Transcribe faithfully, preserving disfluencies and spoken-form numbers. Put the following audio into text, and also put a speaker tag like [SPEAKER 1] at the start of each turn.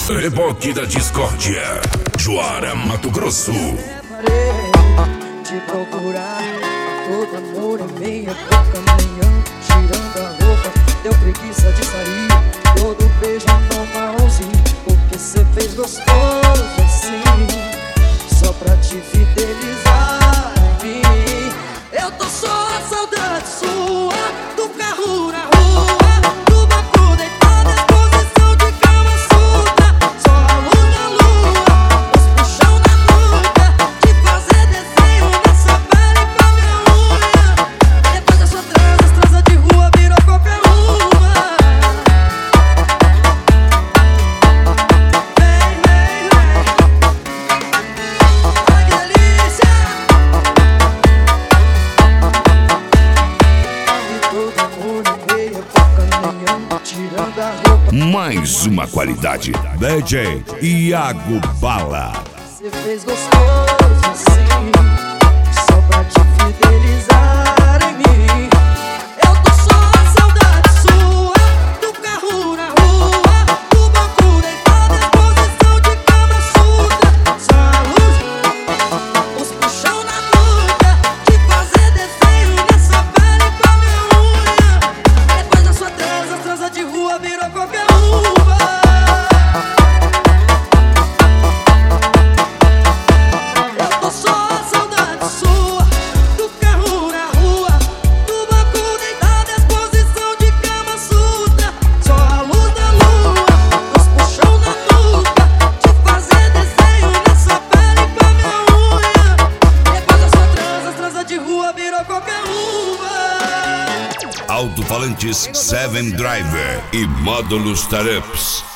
[SPEAKER 1] Reboque da discórdia, Juara, Mato Grosso.
[SPEAKER 2] Te procurar, todo amor em meia boca manhã, tirando a roupa, deu preguiça de sair. Todo beijo no mãozinho, porque cê fez gostoso assim, só pra te fidelizar em mim. Eu tô só a saudade sua, do carro na rua, do banco deitado, exposição de cama suja, só a luz da lua, os puxão na nuca, de fazer desenho nessa pele com a minha unha. Depois da sua transa, as transa de rua virou qualquer uma. Vem, vem, vem. Ai, que delícia. E todo amor em meia boca manhã, tirando a roupa.
[SPEAKER 1] Mais uma qualidade, D J Iago Bala.
[SPEAKER 2] Você fez gostoso assim, só pra te fidelizar em mim. Eu tô só a saudade sua, do carro na rua, do banco deitado, exposição de cama suja, só a luz, os puxão na nuca, de fazer desenho nessa pele com a minha unha. Depois da sua transa, transa de rua virou qualquer uma. Eu tô só a saudade sua, do carro na rua, do banco deitado, exposição de cama suja, só a luz da lua, os puxão na nuca, de fazer desenho nessa pele com a minha unha. Depois da sua transa, transa de rua virou qualquer uma.
[SPEAKER 1] Alto-falantes Seven Driver e módulos Tarups.